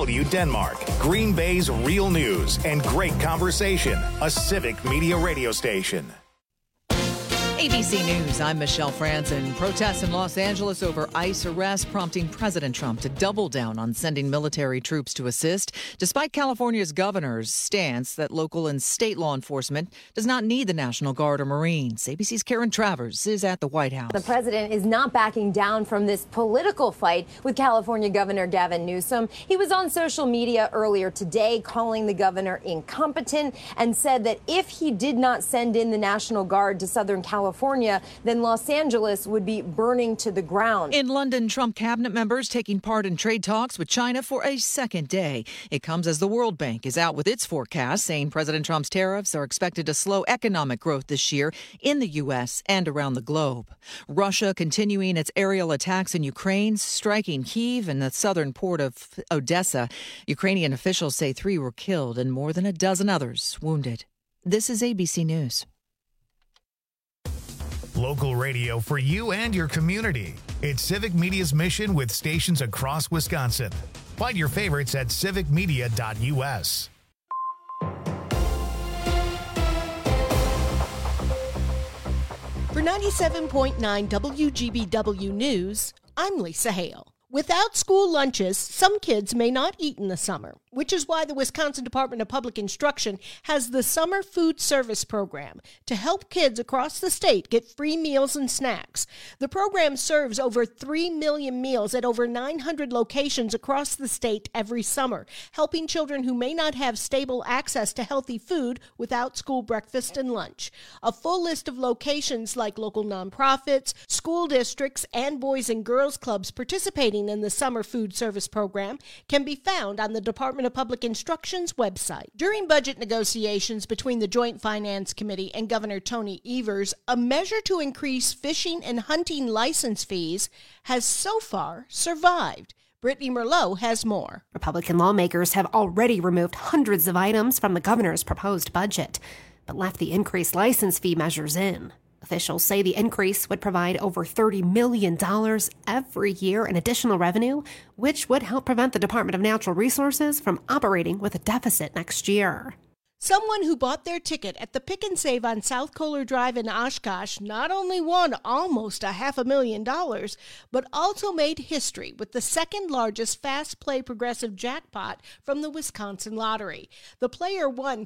DW Denmark, Green Bay's real news and great conversation, a civic media radio station. ABC News, I'm Michelle Franzen. Protests in Los Angeles over ICE arrest prompting President Trump to double down on sending military troops to assist, despite California's governor's stance that local and state law enforcement does not need the National Guard or Marines. ABC's Karen Travers is at the White House. The president is not backing down from this political fight with California Governor Gavin Newsom. He was on social media earlier today calling the governor incompetent and said that if he did not send in the National Guard to Southern California, then Los Angeles would be burning to the ground. In London, Trump cabinet members taking part in trade talks with China for a second day. It comes as the World Bank is out with its forecast, saying President Trump's tariffs are expected to slow economic growth this year in the U.S. and around the globe. Russia continuing its aerial attacks in Ukraine, striking Kyiv and the southern port of Odessa. Ukrainian officials say 3 were killed and more than a dozen others wounded. This is ABC News. Local radio for you and your community. It's Civic Media's mission with stations across Wisconsin. Find your favorites at civicmedia.us. For 97.9 WGBW News, I'm Lisa Hale. Without school lunches, some kids may not eat in the summer, which is why the Wisconsin Department of Public Instruction has the Summer Food Service Program to help kids across the state get free meals and snacks. The program serves over 3 million meals at over 900 locations across the state every summer, helping children who may not have stable access to healthy food without school breakfast and lunch. A full list of locations like local nonprofits, school districts, and Boys and Girls Clubs participating in the Summer Food Service Program can be found on the Department of Public Instruction's website. During budget negotiations between the Joint Finance Committee and Governor Tony Evers, a measure to increase fishing and hunting license fees has so far survived. Brittany Merlot has more. Republican lawmakers have already removed hundreds of items from the governor's proposed budget, but left the increased license fee measures in. Officials say the increase would provide over $30 million every year in additional revenue, which would help prevent the Department of Natural Resources from operating with a deficit next year. Someone who bought their ticket at the Pick and Save on South Kohler Drive in Oshkosh not only won almost $500,000, but also made history with the second largest fast play progressive jackpot from the Wisconsin Lottery. The player won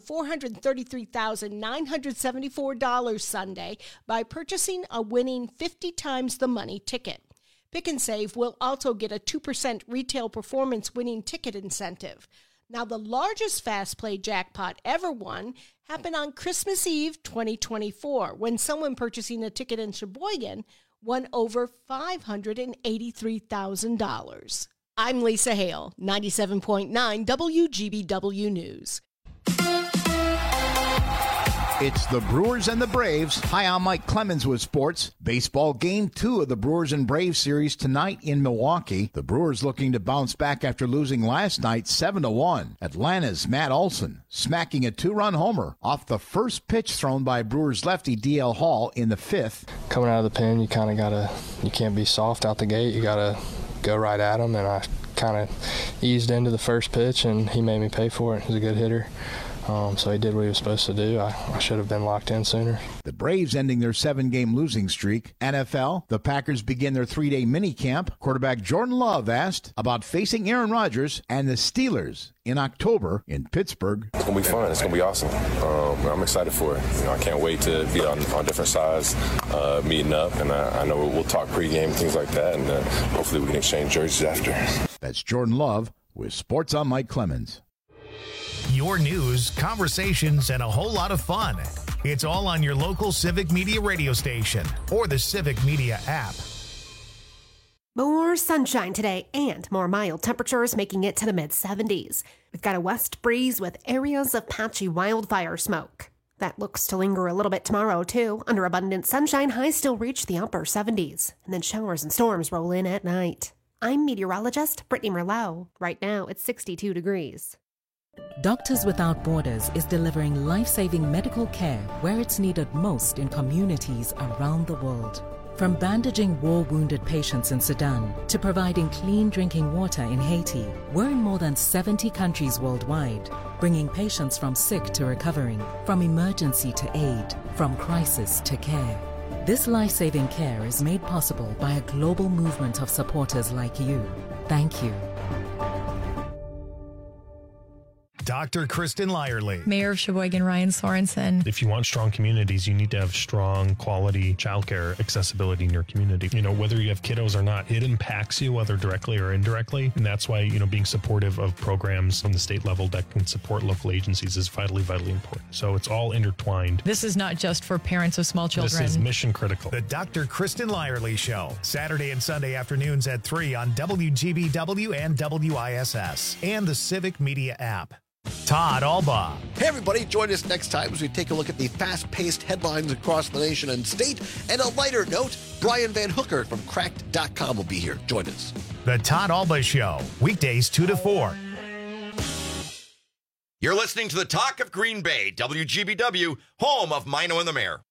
$433,974 Sunday by purchasing a winning 50 times the money ticket. Pick and Save will also get a 2% retail performance winning ticket incentive. Now, the largest fast play jackpot ever won happened on Christmas Eve 2024, when someone purchasing a ticket in Sheboygan won over $583,000. I'm Lisa Hale, 97.9 WGBW News. It's the Brewers and the Braves. Hi, I'm Mike Clemens with sports. Baseball Game 2 of the Brewers and Braves series tonight in Milwaukee. The Brewers looking to bounce back after losing last night 7-1. Atlanta's Matt Olson smacking a 2-run homer off the first pitch thrown by Brewers lefty D.L. Hall in the 5th. Coming out of the pen, you can't be soft out the gate. You got to go right at him, and I kind of eased into the first pitch, and he made me pay for it. He's a good hitter. So he did what he was supposed to do. I should have been locked in sooner. The Braves ending their 7-game losing streak. NFL, the Packers begin their 3-day mini camp. Quarterback Jordan Love asked about facing Aaron Rodgers and the Steelers in October in Pittsburgh. It's going to be fun. It's going to be awesome. I'm excited for it. I can't wait to be on different sides, meeting up, and I know we'll talk pregame, things like that, and hopefully we can exchange jerseys after. That's Jordan Love with Sports on Mike Clemens. Your news, conversations, and a whole lot of fun. It's all on your local Civic Media radio station or the Civic Media app. More sunshine today and more mild temperatures making it to the mid-70s. We've got a west breeze with areas of patchy wildfire smoke. That looks to linger a little bit tomorrow, too. Under abundant sunshine, highs still reach the upper 70s, and then showers and storms roll in at night. I'm meteorologist Brittany Merlot. Right now, it's 62 degrees. Doctors Without Borders is delivering life-saving medical care where it's needed most in communities around the world. From bandaging war-wounded patients in Sudan to providing clean drinking water in Haiti, we're in more than 70 countries worldwide, bringing patients from sick to recovering, from emergency to aid, from crisis to care. This life-saving care is made possible by a global movement of supporters like you. Thank you. Dr. Kristen Lyerly. Mayor of Sheboygan, Ryan Sorensen. If you want strong communities, you need to have strong quality childcare accessibility in your community. You know, whether you have kiddos or not, it impacts you, whether directly or indirectly. And that's why, being supportive of programs on the state level that can support local agencies is vitally, vitally important. So it's all intertwined. This is not just for parents of small children. This is mission critical. The Dr. Kristen Lyerly Show, Saturday and Sunday afternoons at 3 on WGBW and WISS and the Civic Media app. Todd Albaugh. Hey, everybody. Join us next time as we take a look at the fast-paced headlines across the nation and state. And a lighter note, Brian Van Hooker from Cracked.com will be here. Join us. The Todd Albaugh Show, weekdays 2 to 4. You're listening to the Talk of Green Bay, WGBW, home of Mino and the Mayor.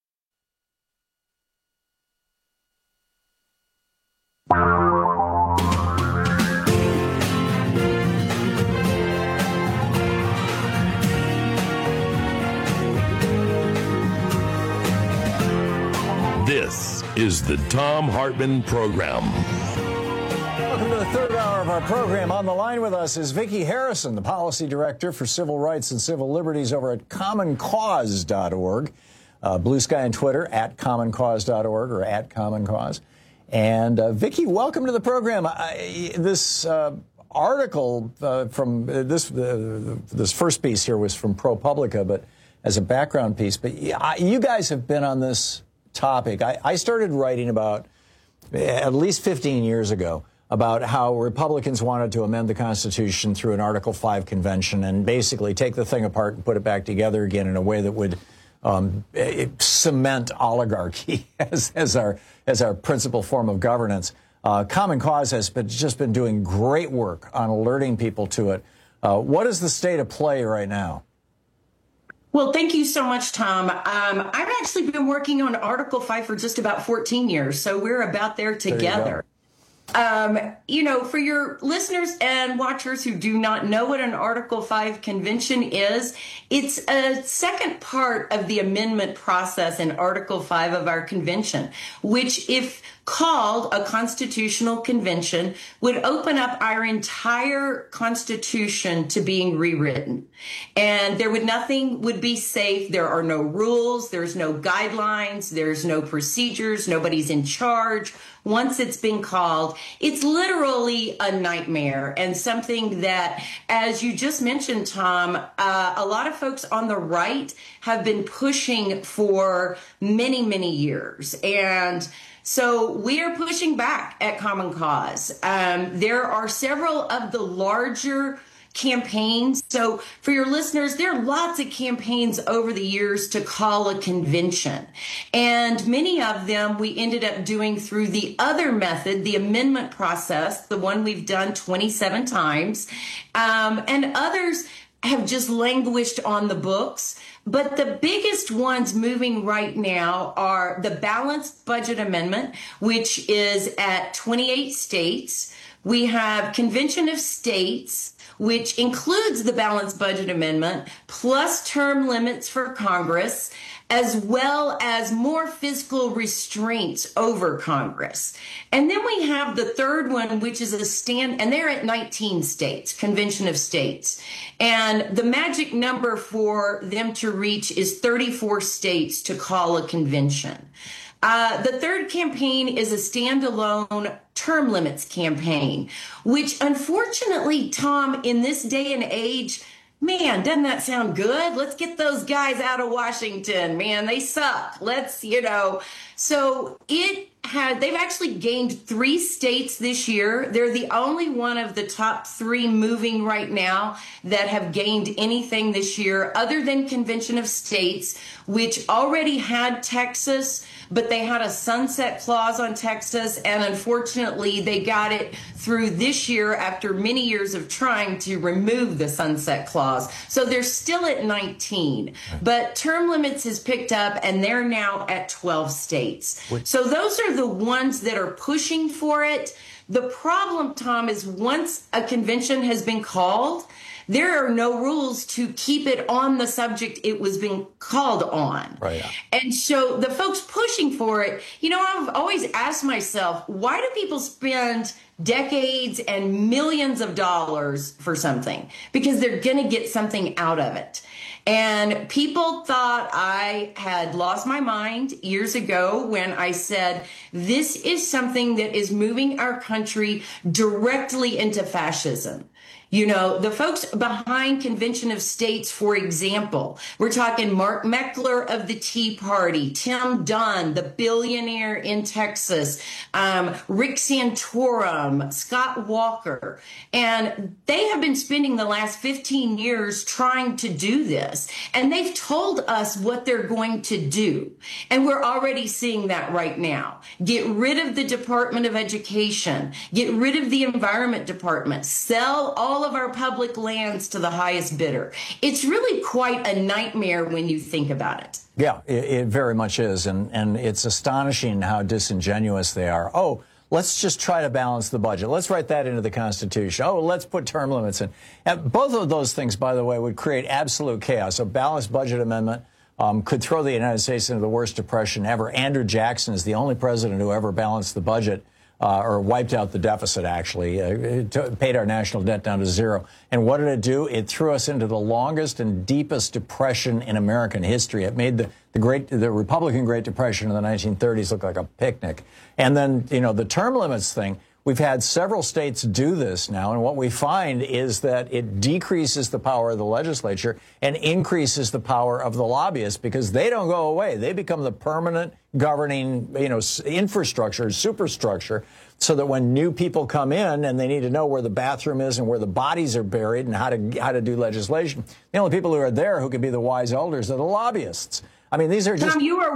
This is the Thom Hartmann Program. Welcome to the third hour of our program. On the line with us is Vicki Harrison, the Policy Director for Civil Rights and Civil Liberties over at CommonCause.org. Blue Sky on Twitter, at CommonCause.org or at CommonCause. And Vicki, welcome to the program. This article from this first piece here was from ProPublica, but as a background piece. But you guys have been on this topic. I started writing about at least 15 years ago about how Republicans wanted to amend the Constitution through an Article 5 convention and basically take the thing apart and put it back together again in a way that would cement oligarchy as our principal form of governance. Common Cause has just been doing great work on alerting people to it. What is the state of play right now? Well, thank you so much, Tom. I've actually been working on Article 5 for just about 14 years, so we're about there together. For your listeners and watchers who do not know what an Article 5 convention is, it's a second part of the amendment process in Article 5 of our convention, which, if called a constitutional convention, would open up our entire Constitution to being rewritten. And nothing would be safe. There are no rules. There's no guidelines. There's no procedures. Nobody's in charge. Once it's been called, it's literally a nightmare and something that, as you just mentioned, Tom, a lot of folks on the right have been pushing for many, many years. And so we are pushing back at Common Cause. There are several of the larger campaigns. So for your listeners, there are lots of campaigns over the years to call a convention. And many of them we ended up doing through the other method, the amendment process, the one we've done 27 times. And others have just languished on the books. But the biggest ones moving right now are the Balanced Budget Amendment, which is at 28 states. We have Convention of States, which includes the Balanced Budget Amendment, plus term limits for Congress, as well as more fiscal restraints over Congress. And then we have the third one, which is and they're at 19 states, Convention of States. And the magic number for them to reach is 34 states to call a convention. The third campaign is a standalone term limits campaign, which unfortunately, Tom, in this day and age, man, doesn't that sound good? Let's get those guys out of Washington. Man, they suck. So they've actually gained 3 states this year. They're the only one of the top 3 moving right now that have gained anything this year other than Convention of States, which already had Texas, but they had a sunset clause on Texas, and unfortunately they got it through this year after many years of trying to remove the sunset clause. So they're still at 19, but term limits has picked up and they're now at 12 states. So those are are the ones that are pushing for it. The problem, Tom, is once a convention has been called, there are no rules to keep it on the subject it was being called on. Right. And so the folks pushing for it, I've always asked myself, why do people spend decades and millions of dollars for something? Because they're going to get something out of it. And people thought I had lost my mind years ago when I said, this is something that is moving our country directly into fascism. The folks behind Convention of States, for example, we're talking Mark Meckler of the Tea Party, Tim Dunn, the billionaire in Texas, Rick Santorum, Scott Walker. And they have been spending the last 15 years trying to do this. And they've told us what they're going to do. And we're already seeing that right now. Get rid of the Department of Education. Get rid of the Environment Department. Sell all of our public lands to the highest bidder. It's really quite a nightmare when you think about it. Yeah, it very much is. And it's astonishing how disingenuous they are. Oh, let's just try to balance the budget. Let's write that into the Constitution. Oh, let's put term limits in. And both of those things, by the way, would create absolute chaos. A balanced budget amendment could throw the United States into the worst depression ever. Andrew Jackson is the only president who ever balanced the budget. Or wiped out the deficit, actually, paid our national debt down to zero. And what did it do? It threw us into the longest and deepest depression in American history. It made the Republican Great Depression in the 1930s look like a picnic. And then, the term limits thing, we've had several states do this now. And what we find is that it decreases the power of the legislature and increases the power of the lobbyists because they don't go away. They become the permanent governing, infrastructure, superstructure, so that when new people come in and they need to know where the bathroom is and where the bodies are buried and how to do legislation, the only people who are there who can be the wise elders are the lobbyists. I mean, these are just... Tom, you are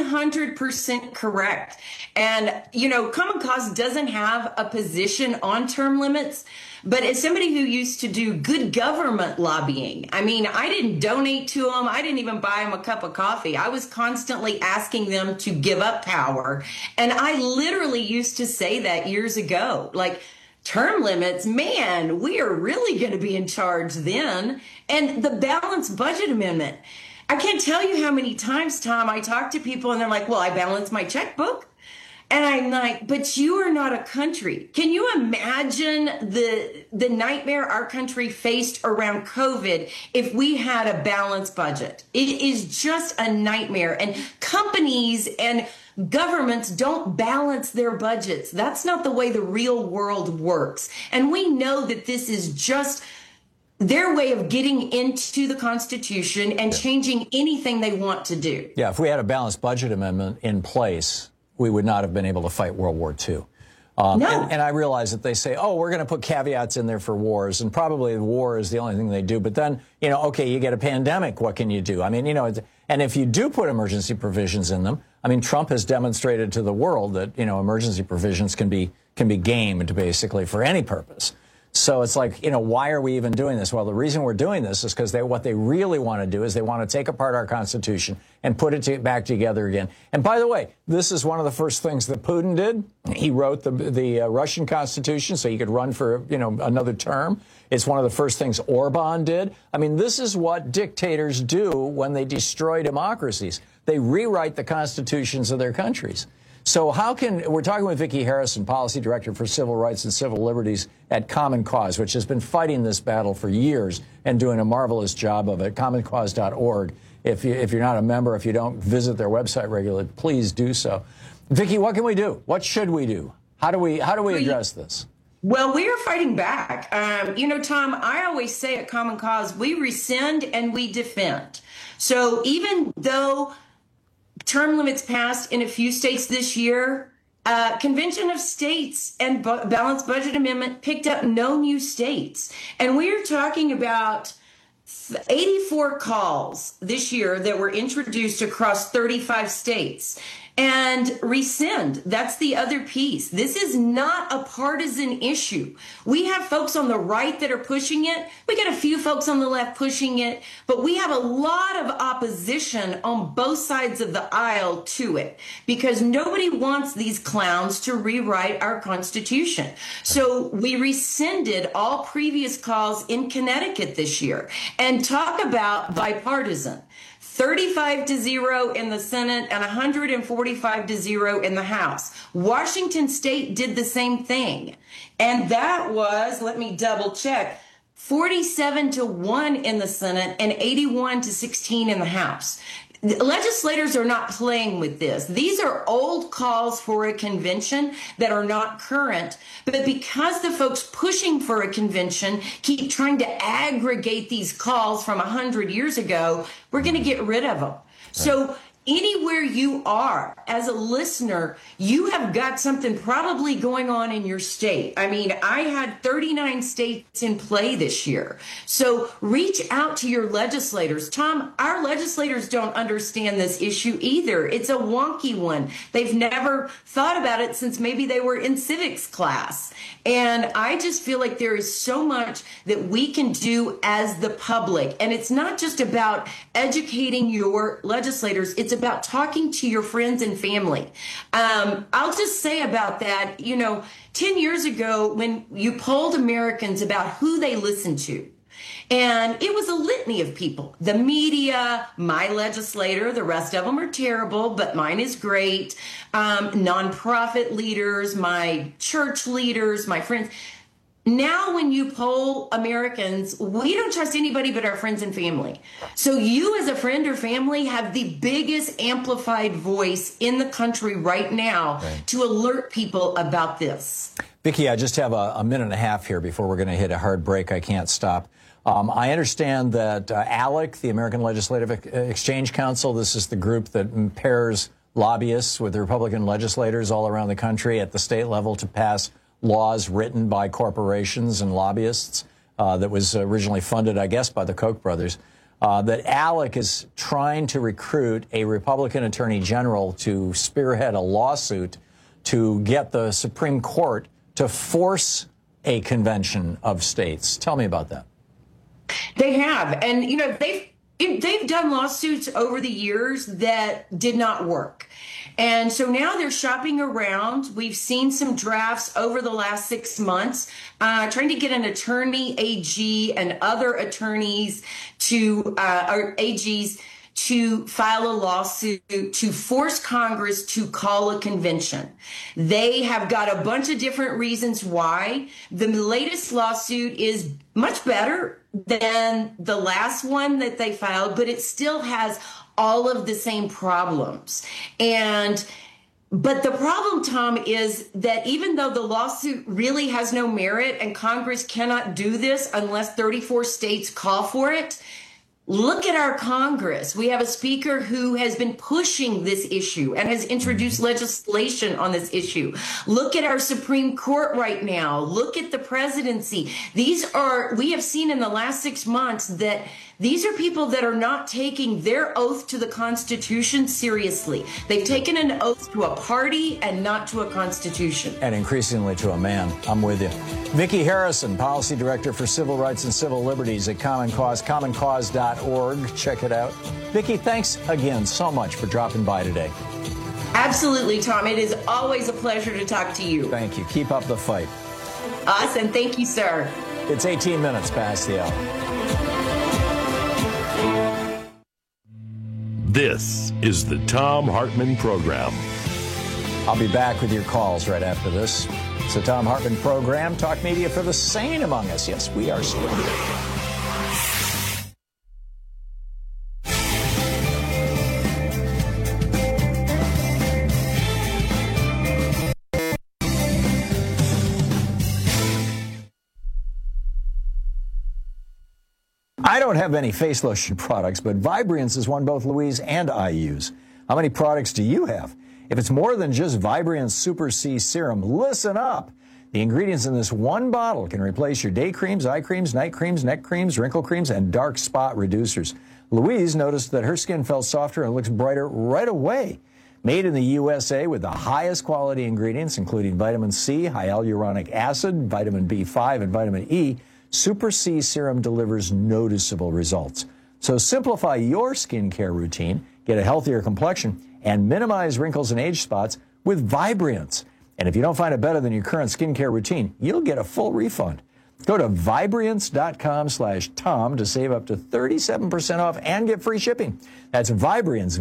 100% correct. And, Common Cause doesn't have a position on term limits. But as somebody who used to do good government lobbying, I didn't donate to them. I didn't even buy them a cup of coffee. I was constantly asking them to give up power. And I literally used to say that years ago, like, term limits, man, we are really going to be in charge then. And the balanced budget amendment, I can't tell you how many times, Tom, I talk to people and they're like, well, I balance my checkbook. And I'm like, but you are not a country. Can you imagine the nightmare our country faced around COVID if we had a balanced budget? It is just a nightmare. And companies and governments don't balance their budgets. That's not the way the real world works. And we know that this is just their way of getting into the Constitution and changing anything they want to do. Yeah, if we had a balanced budget amendment in place, we would not have been able to fight World War II. No. And I realize that they say, oh, we're going to put caveats in there for wars, and probably war is the only thing they do. But then, okay, you get a pandemic. What can you do? And if you do put emergency provisions in them, Trump has demonstrated to the world that, emergency provisions can be gamed, basically, for any purpose. So it's like, why are we even doing this? Well, the reason we're doing this is because what they really want to do is they want to take apart our Constitution and put it back together again. And by the way, this is one of the first things that Putin did. He wrote the Russian Constitution so he could run for, another term. It's one of the first things Orban did. This is what dictators do when they destroy democracies. They rewrite the constitutions of their countries. So we're talking with Vicki Harrison, Policy Director for Civil Rights and Civil Liberties at Common Cause, which has been fighting this battle for years and doing a marvelous job of it, commoncause.org. If you're not a member, if you don't visit their website regularly, please do so. Vicki, what can we do? What should we do? How do we address this? Well, we are fighting back. Tom, I always say at Common Cause, we rescind and we defend. So even though term limits passed in a few states this year, Convention of States and Balanced Budget Amendment picked up no new states. And we are talking about 84 calls this year that were introduced across 35 states. and rescind. That's the other piece. This is not a partisan issue. We have folks on the right that are pushing it. We got a few folks on the left pushing it, but we have a lot of opposition on both sides of the aisle to it because nobody wants these clowns to rewrite our Constitution. So we rescinded all previous calls in Connecticut this year. And talk about bipartisan. 35-0 in the Senate and 145-0 in the House. Washington State did the same thing. And that was, let me double check, 47-1 in the Senate and 81-16 in the House. Legislators are not playing with this. These are old calls for a convention that are not current, but because the folks pushing for a convention keep trying to aggregate these calls from 100 years ago, we're going to get rid of them. Right. So anywhere you are as a listener, you have got something probably going on in your state. I mean, I had 39 states in play this year. So reach out to your legislators. Tom, our legislators don't understand this issue either. It's a wonky one. They've never thought about it since maybe they were in civics class. And I just feel like there is so much that we can do as the public. And it's not just about educating your legislators. It's about talking to your friends and family. I'll just say about that, 10 years ago when you polled Americans about who they listened to, and it was a litany of people. The media, my legislator, the rest of them are terrible, but mine is great. Nonprofit leaders, my church leaders, my friends. Now, when you poll Americans, we don't trust anybody but our friends and family. So you as a friend or family have the biggest amplified voice in the country right now to alert people about this. Vicki, I just have a minute and a half here before we're going to hit a hard break. I can't stop. I understand that ALEC, the American Legislative Exchange Council, this is the group that pairs lobbyists with the Republican legislators all around the country at the state level to pass laws written by corporations and lobbyists that was originally funded, I guess, by the Koch brothers, that ALEC is trying to recruit a Republican attorney general to spearhead a lawsuit to get the Supreme Court to force a convention of states. Tell me about that. They have. And, they've done lawsuits over the years that did not work. And so now they're shopping around. We've seen some drafts over the last 6 months, trying to get an attorney, AG, and other attorneys or AGs to file a lawsuit to force Congress to call a convention. They have got a bunch of different reasons why. The latest lawsuit is much better than the last one that they filed, but it still has all of the same problems. But the problem, Tom, is that even though the lawsuit really has no merit and Congress cannot do this unless 34 states call for it, look at our Congress. We have a speaker who has been pushing this issue and has introduced legislation on this issue. Look at our Supreme Court right now. Look at the presidency. We have seen in the last 6 months that these are people that are not taking their oath to the Constitution seriously. They've taken an oath to a party and not to a Constitution. And increasingly to a man. I'm with you. Vicki Harrison, Policy Director for Civil Rights and Civil Liberties at Common Cause, commoncause.org. Check it out. Vicki, thanks again so much for dropping by today. Absolutely, Tom. It is always a pleasure to talk to you. Thank you. Keep up the fight. Awesome. Thank you, sir. It's 18 minutes past the hour. This is the Thom Hartmann Program. I'll be back with your calls right after this. It's the Thom Hartmann Program, talk media for the sane among us. Yes, we are still here. I don't have any face lotion products, but Vibriance is one both Louise and I use. How many products do you have? If it's more than just Vibriance Super C Serum, listen up. The ingredients in this one bottle can replace your day creams, eye creams, night creams, neck creams, wrinkle creams, and dark spot reducers. Louise noticed that her skin felt softer and looks brighter right away. Made in the USA with the highest quality ingredients, including vitamin C, hyaluronic acid, vitamin B5, and vitamin E, Super C Serum delivers noticeable results. So simplify your skincare routine, get a healthier complexion, and minimize wrinkles and age spots with Vibriance. And if you don't find it better than your current skincare routine, you'll get a full refund. Go to Vibriance.com/Tom to save up to 37% off and get free shipping. That's Vibriance,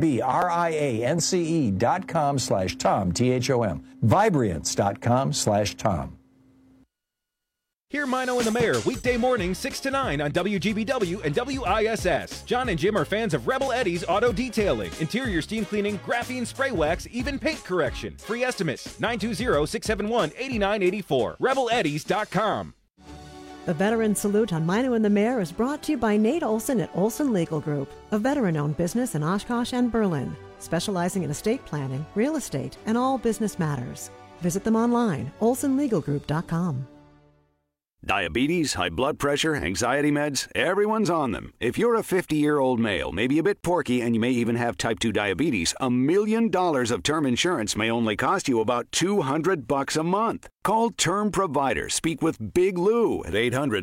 Vibriance.com/Tom, Thom. Vibriance.com/Tom. Hear Mino and the Mayor weekday mornings 6 to 9 on WGBW and WISS. John and Jim are fans of Rebel Eddie's Auto Detailing, interior steam cleaning, graphene spray wax, even paint correction. Free estimates 920-671-8984. RebelEddies.com. The Veteran Salute on Mino and the Mayor is brought to you by Nate Olson at Olson Legal Group, a veteran-owned business in Oshkosh and Berlin, specializing in estate planning, real estate, and all business matters. Visit them online, olsonlegalgroup.com. Diabetes, high blood pressure, anxiety meds, everyone's on them. If you're a 50-year-old male, maybe a bit porky, and you may even have type 2 diabetes, $1 million of term insurance may only cost you about $200 a month. Call Term Provider. Speak with Big Lou at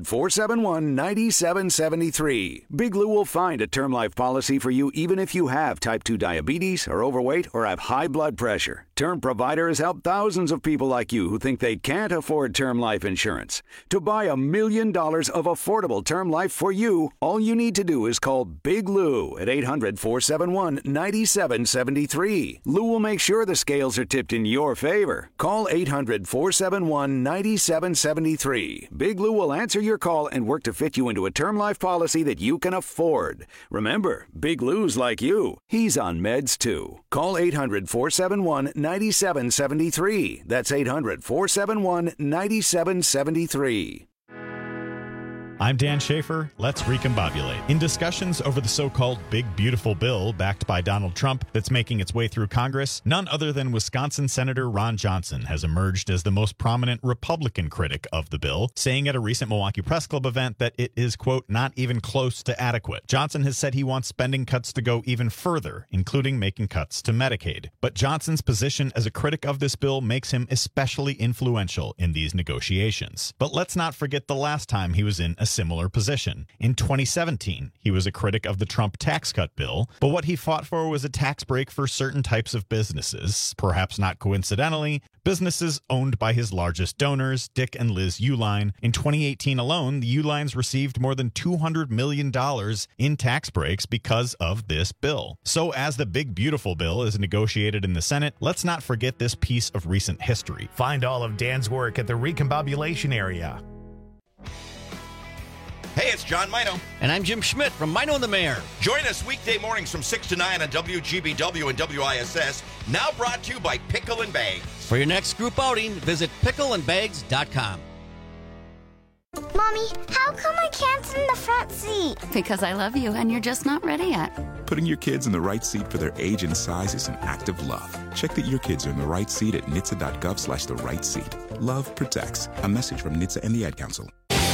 800-471-9773. Big Lou will find a term life policy for you even if you have type 2 diabetes, are overweight, or have high blood pressure. Term Provider has helped thousands of people like you who think they can't afford term life insurance. To buy $1 million of affordable term life for you, all you need to do is call Big Lou at 800-471-9773. Lou will make sure the scales are tipped in your favor. Call 800-471-9773. Big Lou will answer your call and work to fit you into a term life policy that you can afford. Remember, Big Lou's like you. He's on meds too. Call 800-471-9773. That's 800-471-9773. I'm Dan Schaefer. Let's recombobulate. In discussions over the so-called Big Beautiful Bill backed by Donald Trump that's making its way through Congress, none other than Wisconsin Senator Ron Johnson has emerged as the most prominent Republican critic of the bill, saying at a recent Milwaukee Press Club event that it is, quote, not even close to adequate. Johnson has said he wants spending cuts to go even further, including making cuts to Medicaid. But Johnson's position as a critic of this bill makes him especially influential in these negotiations. But let's not forget the last time he was in a similar position. In 2017, he was a critic of the Trump tax cut bill, but what he fought for was a tax break for certain types of businesses, perhaps not coincidentally, businesses owned by his largest donors, Dick and Liz Uihlein. In 2018 alone, the Uihleins received more than $200 million in tax breaks because of this bill. So as the Big Beautiful Bill is negotiated in the Senate, let's not forget this piece of recent history. Find all of Dan's work at the Recombobulation Area. Hey, it's John Mino. And I'm Jim Schmidt from Mino and the Mayor. Join us weekday mornings from 6 to 9 on WGBW and WISS, now brought to you by Pickle and Bags. For your next group outing, visit pickleandbags.com. Mommy, how come I can't sit in the front seat? Because I love you and you're just not ready yet. Putting your kids in the right seat for their age and size is an act of love. Check that your kids are in the right seat at NHTSA.gov/the right seat. Love protects. A message from NHTSA and the Ad Council.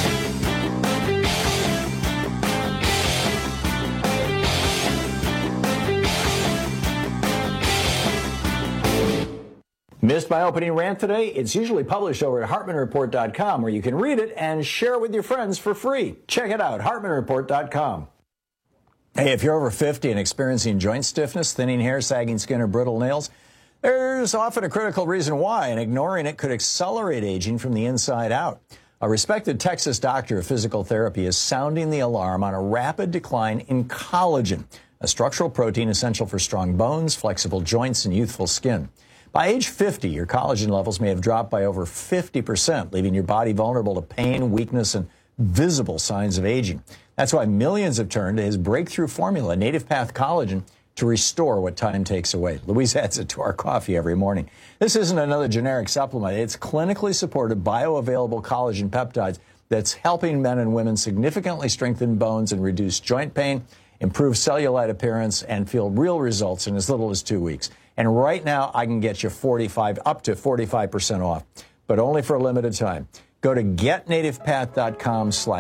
Missed my opening rant today? It's usually published over at HartmanReport.com, where you can read it and share it with your friends for free. Check it out, HartmanReport.com. Hey, if you're over 50 and experiencing joint stiffness, thinning hair, sagging skin, or brittle nails, there's often a critical reason why, and ignoring it could accelerate aging from the inside out. A respected Texas doctor of physical therapy is sounding the alarm on a rapid decline in collagen, a structural protein essential for strong bones, flexible joints, and youthful skin. By age 50, your collagen levels may have dropped by over 50%, leaving your body vulnerable to pain, weakness, and visible signs of aging. That's why millions have turned to his breakthrough formula, Native Path Collagen, to restore what time takes away. Louise adds it to our coffee every morning. This isn't another generic supplement. It's clinically supported, bioavailable collagen peptides that's helping men and women significantly strengthen bones and reduce joint pain, improve cellulite appearance, and feel real results in as little as 2 weeks. And right now, I can get you up to 45% off, but only for a limited time. Go to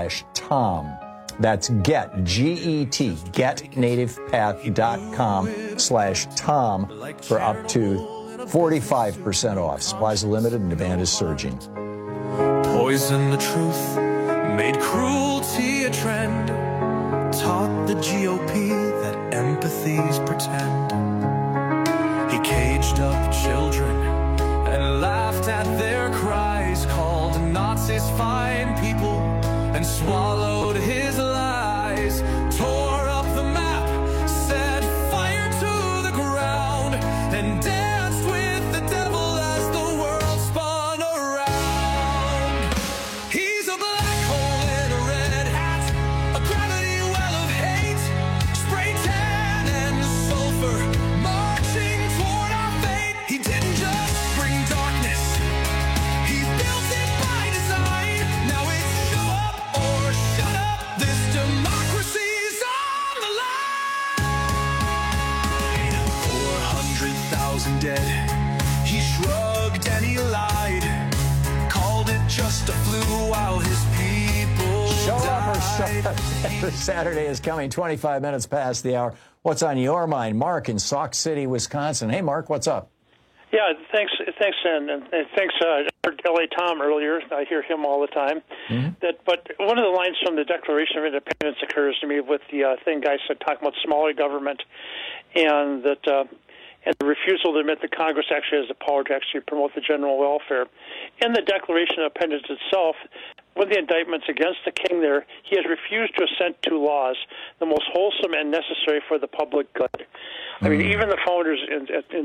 getnativepath.com/Tom. That's get, G-E-T, getnativepath.com/Tom hometitlelock.com/Tom for up to 45% off. Supplies are limited and demand is surging. Poison the truth, made cruelty a trend, taught the GOP that empathy's pretend. He caged up children and laughed at their cries, called Nazis fine people and swallowed his lies, tore up the map, set fire to the ground, and danced with the devil as the world spun around. He's a black hole in a red hat, a gravity well of hate, spray tan and sulfur, marching toward our fate. He didn't just bring darkness, he built it by design. Now it's show up or shut up, this democracy's on the line. 400,000 dead, he shrugged and he lied, called it just a flu while his people Show died. up or shut up. Every Saturday is coming 25 minutes past the hour. What's on your mind? Mark in Sauk City, Wisconsin. Hey, Mark, what's up? Yeah, thanks, and thanks. I heard L.A. Tom earlier. I hear him all the time. But one of the lines from the Declaration of Independence occurs to me with the thing guys said talking about smaller government, and that and the refusal to admit that Congress actually has the power to actually promote the general welfare. In the Declaration of Independence itself, one of the indictments against the king there, he has refused to assent to laws, the most wholesome and necessary for the public good. I mean, even the founders in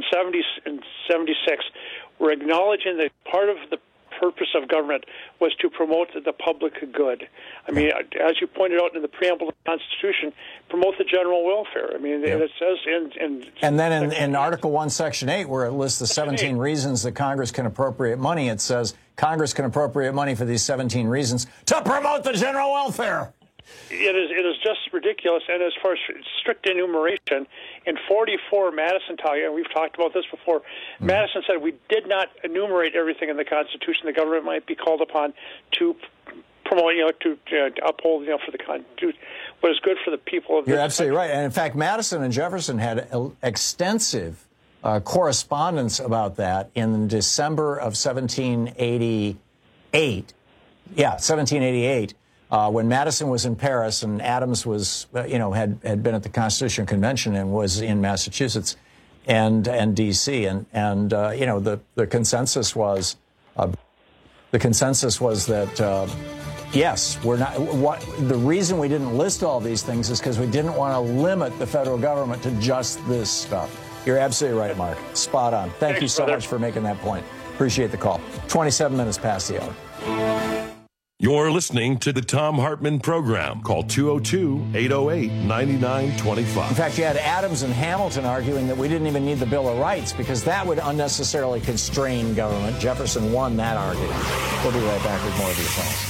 76 were acknowledging that part of the purpose of government was to promote the public good. I mean, as you pointed out in the preamble of the Constitution, promote the general welfare. I mean, it says in And then in Article 1, Section 8, where it lists the 17 reasons that Congress can appropriate money, it says Congress can appropriate money for these 17 reasons to promote the general welfare. It is just ridiculous. And as far as strict enumeration, in 44, Madison talked, and we've talked about this before, Madison said we did not enumerate everything in the Constitution the government might be called upon to promote, to uphold, for the Constitution, what is good for the people of this You're absolutely right. And in fact, Madison and Jefferson had extensive correspondence about that in December of 1788. Yeah, 1788. When Madison was in Paris and Adams was, had been at the Constitutional Convention and was in Massachusetts and D.C. and the consensus was that yes, we're not. The reason we didn't list all these things is because we didn't want to limit the federal government to just this stuff. You're absolutely right, Mark. Spot on. Thank you so much for making that point. Appreciate the call. 27 minutes past the hour. You're listening to the Thom Hartmann Program. Call 202-808-9925. In fact, you had Adams and Hamilton arguing that we didn't even need the Bill of Rights because that would unnecessarily constrain government. Jefferson won that argument. We'll be right back with more of your calls.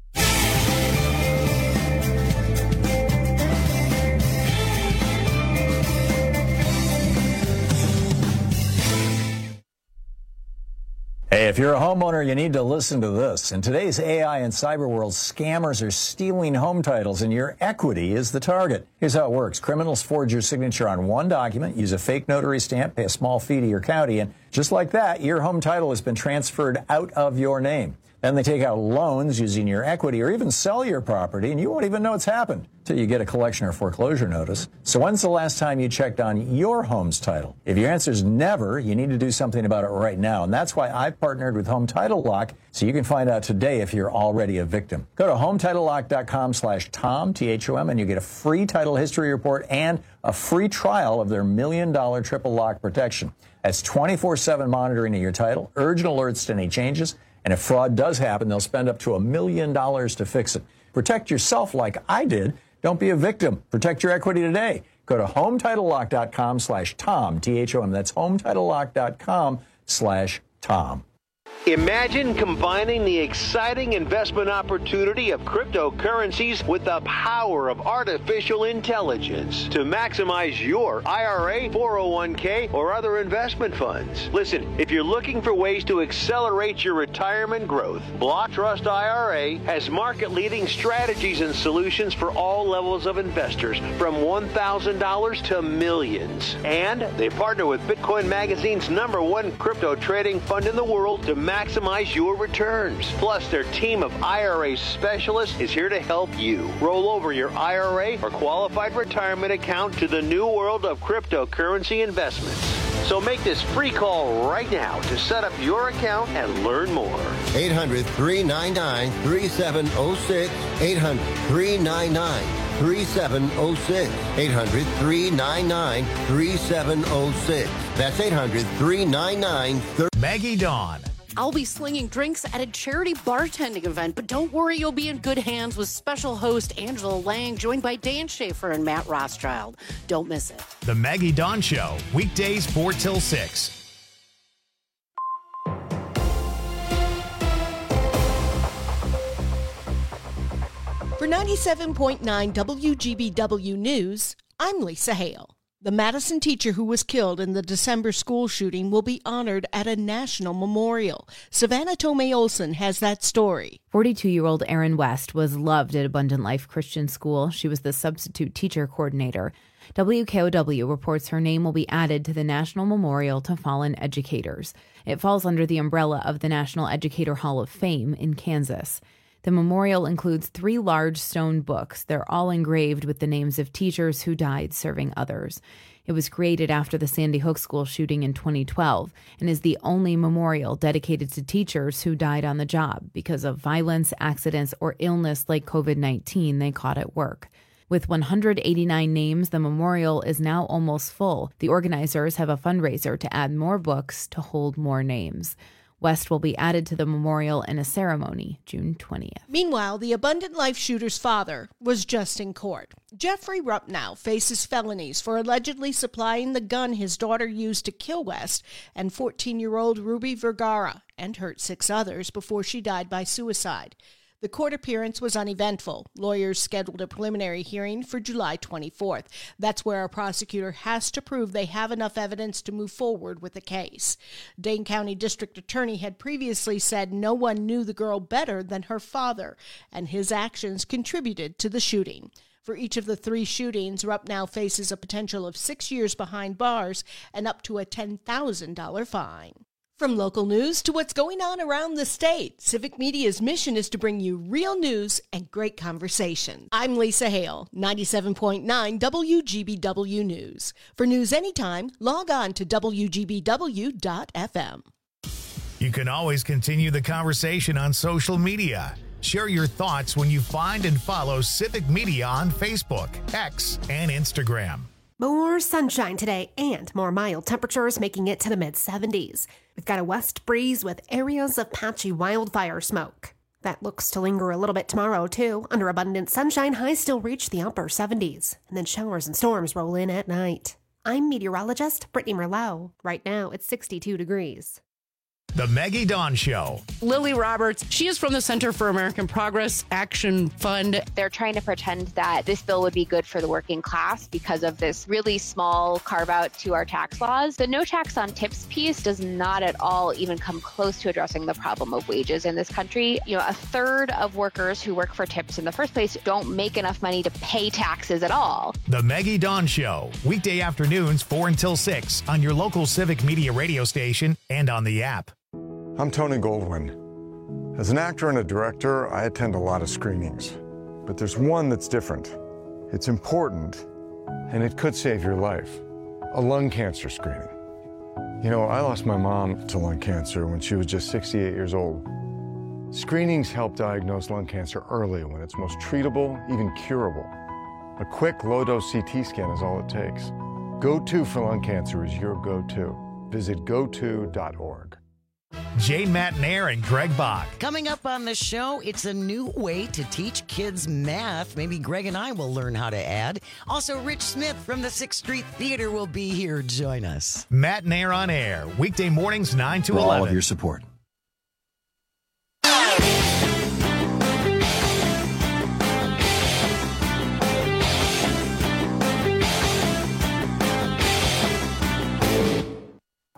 Hey, if you're a homeowner, you need to listen to this. In today's AI and cyber world, scammers are stealing home titles, and your equity is the target. Here's how it works. Criminals forge your signature on one document, use a fake notary stamp, pay a small fee to your county, and just like that, your home title has been transferred out of your name. Then they take out loans using your equity or even sell your property, and you won't even know it's happened until you get a collection or foreclosure notice. So when's the last time you checked on your home's title? If your answer is never, you need to do something about it right now. And that's why I've partnered with Home Title Lock, so you can find out today if you're already a victim. Go to HometitleLock.com/Tom, T-H-O-M, and you get a free title history report and a free trial of their $1 million triple lock protection. That's 24/7 monitoring of your title, urgent alerts to any changes, and if fraud does happen, they'll spend up to $1 million to fix it. Protect yourself like I did. Don't be a victim. Protect your equity today. Go to HometitleLock.com/Tom, T-H-O-M. That's HometitleLock.com/Tom. Imagine combining the exciting investment opportunity of cryptocurrencies with the power of artificial intelligence to maximize your IRA, 401k, or other investment funds. Listen, if you're looking for ways to accelerate your retirement growth, Block Trust IRA has market-leading strategies and solutions for all levels of investors, from $1,000 to millions. And they partner with Bitcoin Magazine's #1 crypto trading fund in the world to maximize your returns. Plus, their team of IRA specialists is here to help you roll over your IRA or qualified retirement account to the new world of cryptocurrency investments. So make this free call right now to set up your account and learn more. 800-399-3706. 800-399-3706. 800-399-3706. That's 800-399-3706. Maggie Dawn. I'll be slinging drinks at a charity bartending event, but don't worry, you'll be in good hands with special host Angela Lang, joined by Dan Schaefer and Matt Rothschild. Don't miss it. The Maggie Dawn Show, weekdays 4 till 6. For 97.9 WGBW News, I'm Lisa Hale. The Madison teacher who was killed in the December school shooting will be honored at a national memorial. Savannah Tomei Olson has that story. 42-year-old Erin West was loved at Abundant Life Christian School. She was the substitute teacher coordinator. WKOW reports her name will be added to the National Memorial to Fallen Educators. It falls under the umbrella of the National Educator Hall of Fame in Kansas. The memorial includes 3 large stone books. They're all engraved with the names of teachers who died serving others. It was created after the Sandy Hook school shooting in 2012 and is the only memorial dedicated to teachers who died on the job because of violence, accidents, or illness like COVID-19 they caught at work. With 189 names, the memorial is now almost full. The organizers have a fundraiser to add more books to hold more names. West will be added to the memorial in a ceremony June 20th. Meanwhile, the Abundant Life shooter's father was just in court. Jeffrey Rupp now faces felonies for allegedly supplying the gun his daughter used to kill West and 14-year-old Ruby Vergara and hurt 6 others before she died by suicide. The court appearance was uneventful. Lawyers scheduled a preliminary hearing for July 24th. That's where a prosecutor has to prove they have enough evidence to move forward with the case. Dane County District Attorney had previously said no one knew the girl better than her father, and his actions contributed to the shooting. For each of the 3 shootings, Rupp now faces a potential of 6 years behind bars and up to a $10,000 fine. From local news to what's going on around the state, Civic Media's mission is to bring you real news and great conversation. I'm Lisa Hale, 97.9 WGBW News. For news anytime, log on to WGBW.FM. You can always continue the conversation on social media. Share your thoughts when you find and follow Civic Media on Facebook, X, and Instagram. More sunshine today and more mild temperatures making it to the mid-70s. We've got a west breeze with areas of patchy wildfire smoke. That looks to linger a little bit tomorrow, too. Under abundant sunshine, highs still reach the upper 70s, and then showers and storms roll in at night. I'm meteorologist Brittany Merlot. Right now, it's 62 degrees. The Maggie Dawn Show. Lily Roberts, she is from the Center for American Progress Action Fund. They're trying to pretend that this bill would be good for the working class because of this really small carve out to our tax laws. The no tax on tips piece does not at all even come close to addressing the problem of wages in this country. You know, 1/3 of workers who work for tips in the first place don't make enough money to pay taxes at all. The Maggie Dawn Show, weekday afternoons 4 until 6 on your local Civic Media radio station and on the app. I'm Tony Goldwyn. As an actor and a director, I attend a lot of screenings. But there's one that's different. It's important, and it could save your life. A lung cancer screening. You know, I lost my mom to lung cancer when she was just 68 years old. Screenings help diagnose lung cancer early when it's most treatable, even curable. A quick, low-dose CT scan is all it takes. Go-To for lung cancer is your go-to. Visit goto.org. Jay Matnair and Greg Bach. Coming up on the show, it's a new way to teach kids math. Maybe Greg and I will learn how to add. Also, Rich Smith from the 6th Street Theater will be here. Join us. Matnair on air, weekday mornings 9 to 11. For all of your support.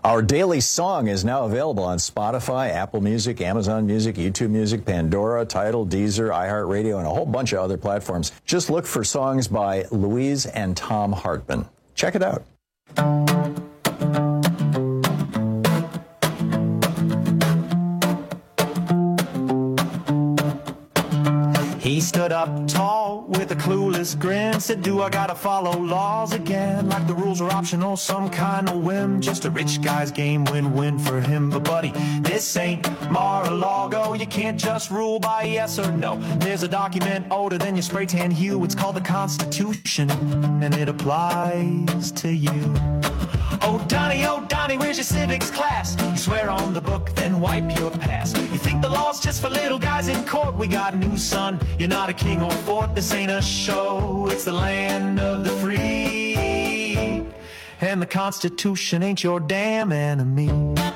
Our daily song is now available on Spotify, Apple Music, Amazon Music, YouTube Music, Pandora, Tidal, Deezer, iHeartRadio, and a whole bunch of other platforms. Just look for songs by Louise and Tom Hartman. Check it out. He stood up tall with a clueless grin, said, do I gotta follow laws again? Like the rules are optional, some kind of whim. Just a rich guy's game, win-win for him. But buddy, this ain't Mar-a-Lago. You can't just rule by yes or no. There's a document older than your spray tan hue. It's called the Constitution, and it applies to you. Oh Donnie, where's your civics class? You swear on the book, then wipe your past. You think the law's just for little guys in court? We got news, son. You're not a king or fort. This ain't a show. It's the land of the free. And the Constitution ain't your damn enemy.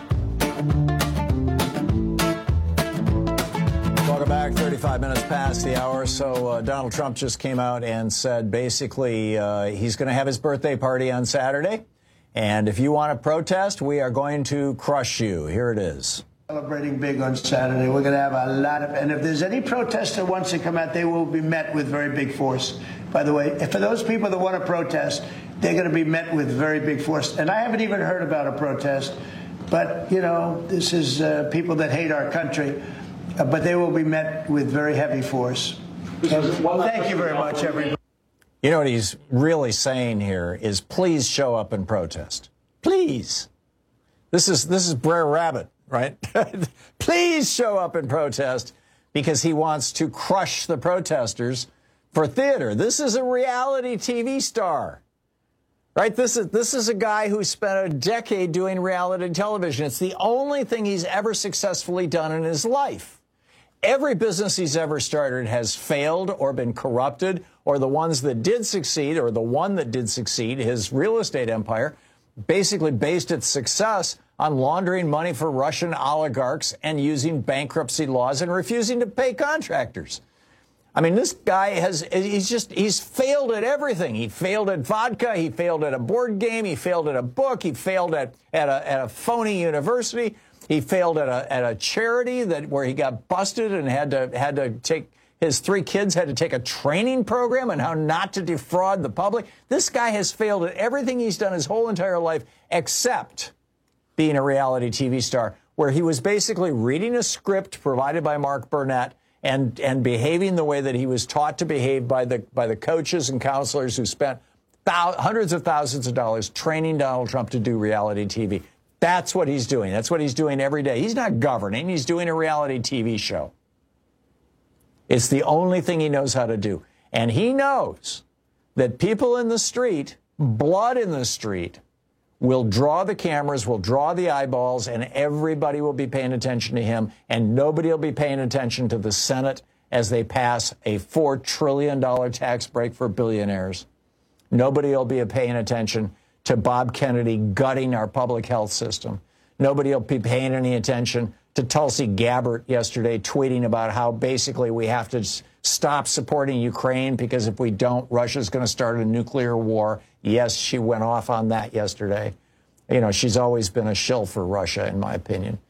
Welcome back. 35 minutes past the hour. So Donald Trump just came out and said basically he's going to have his birthday party on Saturday. And if you want to protest, we are going to crush you. Here it is. Celebrating big on Saturday. We're going to have a lot of, and if there's any protest that wants to come out, they will be met with very big force. By the way, for those people that want to protest, they're going to be met with very big force. And I haven't even heard about a protest, but, you know, this is people that hate our country, but they will be met with very heavy force. Thank you very much, everybody. You know what he's really saying here is please show up and protest. Please. This is Brer Rabbit, right? Please show up and protest because he wants to crush the protesters for theater. This is a reality TV star, right? This is a guy who spent a decade doing reality television. It's the only thing he's ever successfully done in his life. Every business he's ever started has failed or been corrupted, or the ones that did succeed, or the one that did succeed, his real estate empire, basically based its success on laundering money for Russian oligarchs and using bankruptcy laws and refusing to pay contractors. I mean, this guy he's failed at everything. He failed at vodka. He failed at a board game. He failed at a book. He failed at a phony university. He failed at a charity where he got busted and had to take his 3 kids had to take a training program on how not to defraud the public. This guy has failed at everything he's done his whole entire life except being a reality TV star, where he was basically reading a script provided by Mark Burnett and behaving the way that he was taught to behave by the coaches and counselors who spent hundreds of thousands of dollars training Donald Trump to do reality TV. That's what he's doing. That's what he's doing every day. He's not governing. He's doing a reality TV show. It's the only thing he knows how to do. And he knows that people in the street, blood in the street, will draw the cameras, will draw the eyeballs, and everybody will be paying attention to him, and nobody will be paying attention to the Senate as they pass a $4 trillion tax break for billionaires. Nobody will be paying attention to Bob Kennedy gutting our public health system. Nobody will be paying any attention to Tulsi Gabbard yesterday tweeting about how basically we have to stop supporting Ukraine because if we don't, Russia's going to start a nuclear war. Yes, she went off on that yesterday. You know, she's always been a shill for Russia, in my opinion.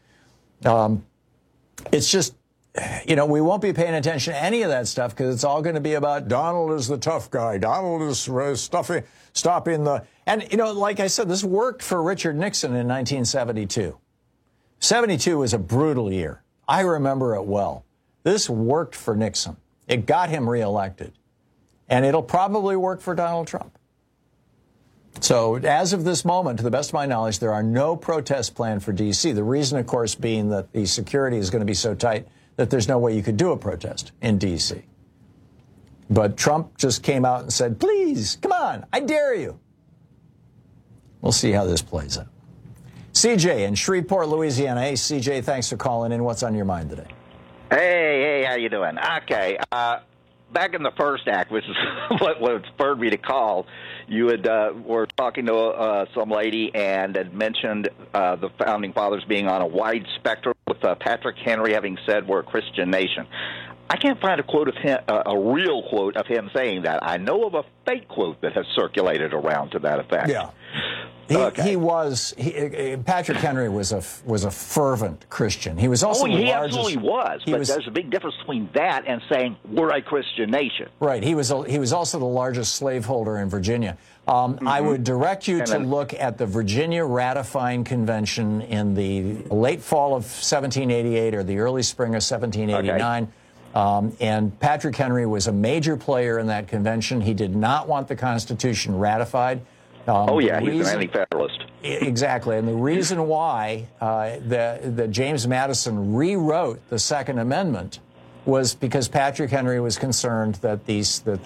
It's just, you know, we won't be paying attention to any of that stuff because it's all going to be about Donald is the tough guy. Donald is stopping the... And, you know, like I said, this worked for Richard Nixon in 1972. 72 was a brutal year. I remember it well. This worked for Nixon. It got him reelected. And it'll probably work for Donald Trump. So as of this moment, to the best of my knowledge, there are no protests planned for D.C. The reason, of course, being that the security is going to be so tight that there's no way you could do a protest in D.C. But Trump just came out and said, please, come on, I dare you. We'll see how this plays out. CJ in Shreveport, Louisiana. Hey, CJ, thanks for calling in. What's on your mind today? Hey, how you doing? Okay, back in the first act, which is what spurred me to call, you were talking to some lady and had mentioned the Founding Fathers being on a wide spectrum with Patrick Henry having said we're a Christian nation. I can't find a quote of him, a real quote of him saying that. I know of a fake quote that has circulated around to that effect. Yeah. He was. Patrick Henry was a fervent Christian. He was also he absolutely was. But there's a big difference between that and saying we're a Christian nation. Right. He was also the largest slaveholder in Virginia. I would direct you to look at the Virginia Ratifying Convention in the late fall of 1788 or the early spring of 1789. Okay. And Patrick Henry was a major player in that convention. He did not want the Constitution ratified. He's an anti-federalist. Exactly, and the reason why that James Madison rewrote the Second Amendment was because Patrick Henry was concerned that the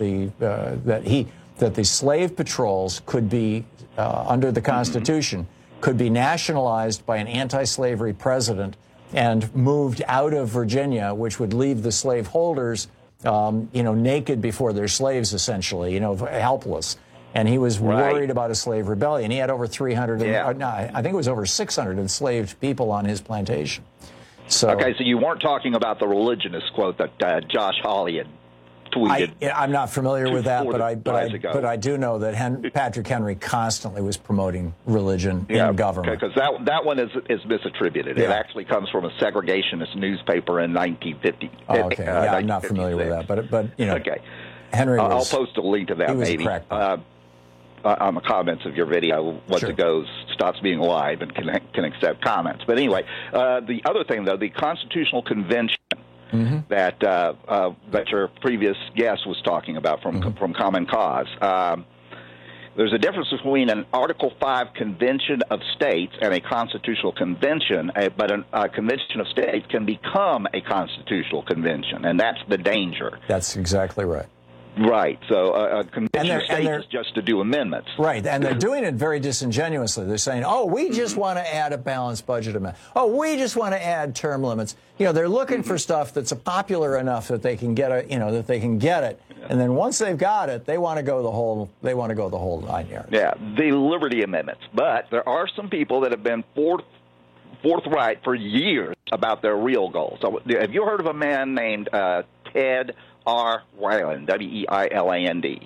slave patrols could be under the Constitution could be nationalized by an anti-slavery president and moved out of Virginia, which would leave the slaveholders, naked before their slaves, essentially, helpless. And he was worried about a slave rebellion. He had over 300, I think it was over 600 enslaved people on his plantation. So you weren't talking about the religionist quote that Josh Hawley had tweeted. I'm not familiar with that, but I do know that Patrick Henry constantly was promoting religion in government. Because that one is misattributed. Yeah. It actually comes from a segregationist newspaper in 1950. I'm not familiar with that, but Henry I'll post a link to that maybe. On the comments of your video once it stops being live and can accept comments. But anyway, the other thing, though, the Constitutional Convention that your previous guest was talking about from Common Cause, there's a difference between an Article 5 Convention of States and a Constitutional Convention, but a Convention of States can become a Constitutional Convention, and that's the danger. That's exactly right. Right. So a convention of states is just to do amendments. Right. And they're doing it very disingenuously. They're saying, we just want to add a balanced budget amendment. We just want to add term limits. They're looking for stuff that's popular enough that they can get it. And then once they've got it, they want to go the whole 9 yards. Yeah, the Liberty Amendments. But there are some people that have been forthright for years about their real goals. So, have you heard of a man named Ted R. Weiland, W-E-I-L-A-N-D?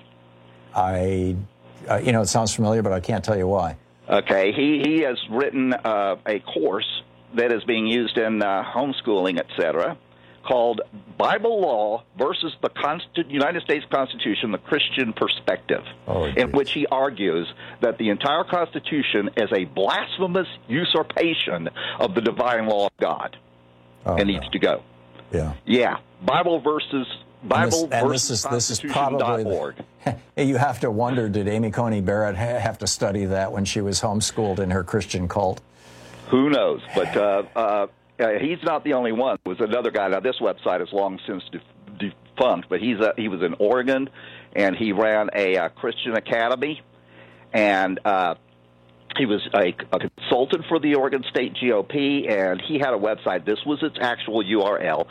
It sounds familiar, but I can't tell you why. Okay, he has written a course that is being used in homeschooling, etc., called Bible Law versus the United States Constitution, the Christian Perspective, in which he argues that the entire Constitution is a blasphemous usurpation of the divine law of God and needs to go. Yeah, Bible versus Constitution.org. You have to wonder, did Amy Coney Barrett have to study that when she was homeschooled in her Christian cult? Who knows? But he's not the only one. There was another guy. Now, this website is long since defunct, but he was in Oregon, and he ran a Christian academy, and he was a consultant for the Oregon State GOP, and he had a website. This was its actual URL,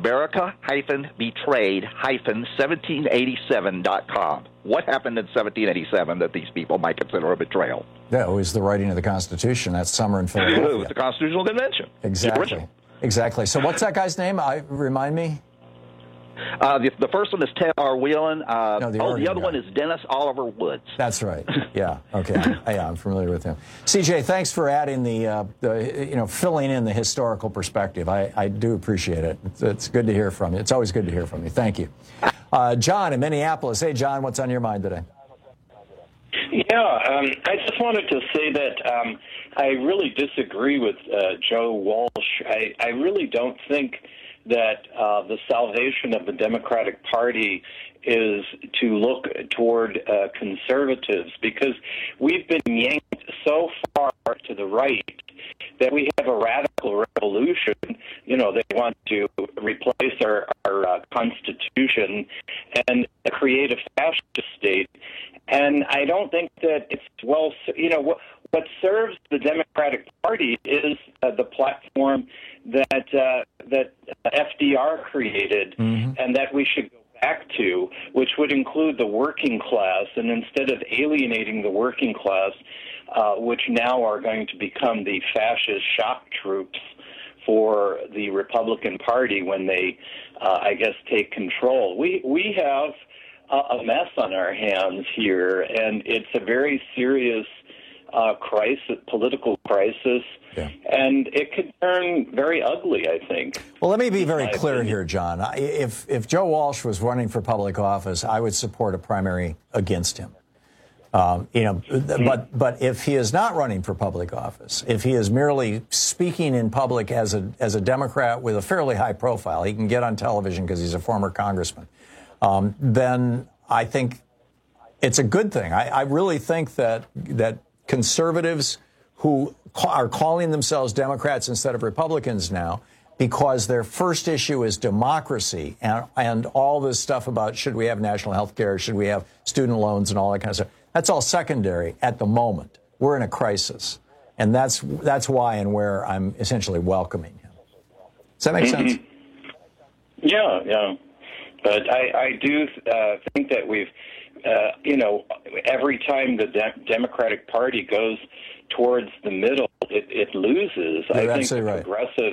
America-betrayed-1787.com. What happened in 1787 that these people might consider a betrayal? Yeah, it was the writing of the Constitution. That's summer in Philadelphia. It was the Constitutional Convention. Exactly. So what's that guy's name? Remind me. The first one is Ted R. Weiland. The other one is Dennis Oliver Woods. That's right. Yeah. Okay. I'm familiar with him. CJ, thanks for adding the filling in the historical perspective. I do appreciate it. It's good to hear from you. It's always good to hear from you. Thank you. John in Minneapolis. Hey, John, what's on your mind today? Yeah, I just wanted to say that I really disagree with Joe Walsh. I really don't think that the salvation of the Democratic Party is to look toward conservatives, because we've been yanked so far to the right that we have a radical revolution. They want to replace our Constitution and create a fascist state. And I don't think that it's what serves the Democratic Party is the platform that FDR created, and that we should go back to, which would include the working class. And instead of alienating the working class, which now are going to become the fascist shock troops for the Republican Party when they, take control, we have a mess on our hands here, and it's a very serious political crisis, and it could turn very ugly, I think. Well, let me be very clear here, John. If Joe Walsh was running for public office, I would support a primary against him. But if he is not running for public office, if he is merely speaking in public as a Democrat with a fairly high profile, he can get on television because he's a former congressman, then I think it's a good thing. I really think that conservatives who are calling themselves Democrats instead of Republicans now, because their first issue is democracy and all this stuff about should we have national health care, should we have student loans and all that kind of stuff. That's all secondary at the moment. We're in a crisis. And that's why and where I'm essentially welcoming him. Does that make sense? Yeah. But I do think that we've, every time the Democratic Party goes towards the middle, it loses. You're I think the progressive,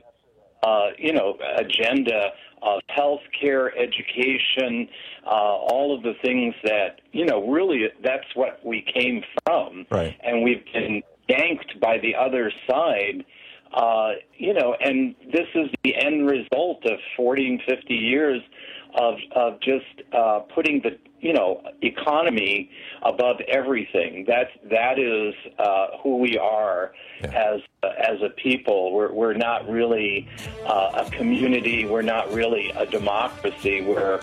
agenda of health care, education, all of the things that, really that's what we came from. Right. And we've been yanked by the other side, and this is the end result of 40 and 50 years of just putting the, economy above everything. That is who we are as a people. We're not really a community. We're not really a democracy. We're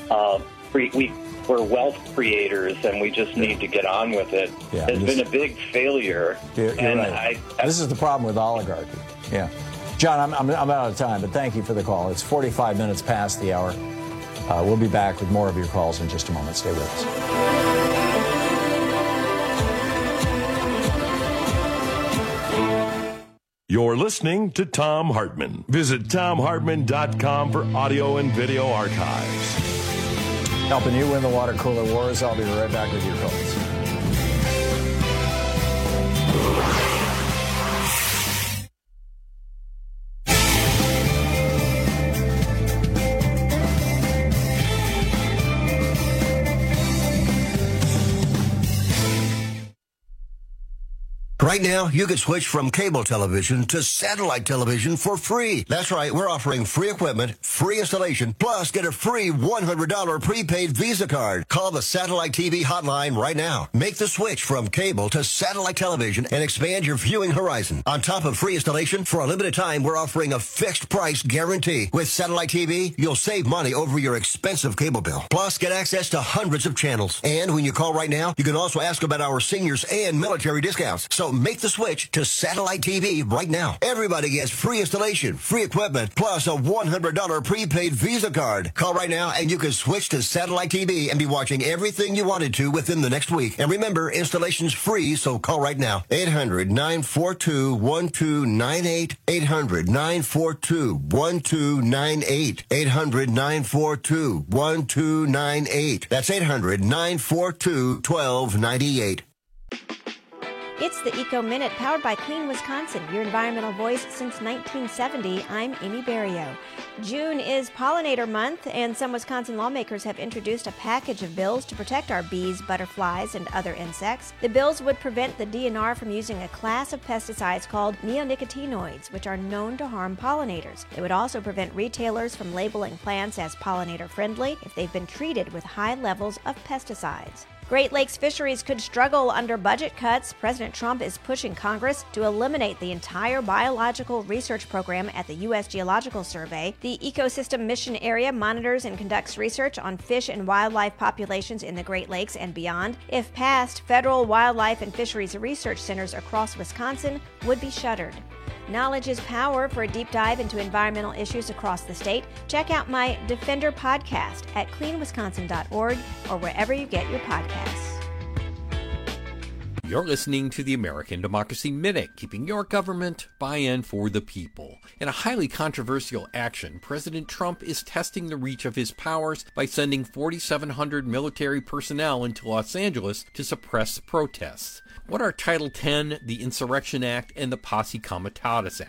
wealth creators, and we just need to get on with it. Yeah, There's been a big failure. You're right. This is the problem with oligarchy. Yeah. John, I'm out of time, but thank you for the call. It's 45 minutes past the hour. We'll be back with more of your calls in just a moment. Stay with us. You're listening to Thom Hartmann. Visit ThomHartmann.com for audio and video archives. Helping you win the water cooler wars. I'll be right back with your calls. Right now, you can switch from cable television to satellite television for free. That's right, we're offering free equipment, free installation, plus get a free $100 prepaid Visa card. Call the Satellite TV hotline right now. Make the switch from cable to satellite television and expand your viewing horizon. On top of free installation, for a limited time, we're offering a fixed price guarantee. With Satellite TV, you'll save money over your expensive cable bill. Plus, get access to hundreds of channels. And when you call right now, you can also ask about our seniors and military discounts. So make the switch to Satellite TV right now. Everybody gets free installation, free equipment, plus a $100 prepaid Visa card. Call right now and you can switch to Satellite TV and be watching everything you wanted to within the next week. And remember, installation's free, so call right now. 800-942-1298. 800-942-1298. 800-942-1298. That's 800-942-1298. It's the Eco Minute, powered by Clean Wisconsin, your environmental voice since 1970. I'm Amy Berrio. June is Pollinator Month, and some Wisconsin lawmakers have introduced a package of bills to protect our bees, butterflies, and other insects. The bills would prevent the DNR from using a class of pesticides called neonicotinoids, which are known to harm pollinators. They would also prevent retailers from labeling plants as pollinator-friendly if they've been treated with high levels of pesticides. Great Lakes fisheries could struggle under budget cuts. President Trump is pushing Congress to eliminate the entire biological research program at the U.S. Geological Survey. The Ecosystem Mission Area monitors and conducts research on fish and wildlife populations in the Great Lakes and beyond. If passed, federal wildlife and fisheries research centers across Wisconsin would be shuttered. Knowledge is power. For a deep dive into environmental issues across the state, check out my Defender podcast at cleanwisconsin.org or wherever you get your podcasts. You're listening to the American Democracy Minute, keeping your government by and for the people. In a highly controversial action, President Trump is testing the reach of his powers by sending 4,700 military personnel into Los Angeles to suppress protests. What are Title X, the Insurrection Act, and the Posse Comitatus Act?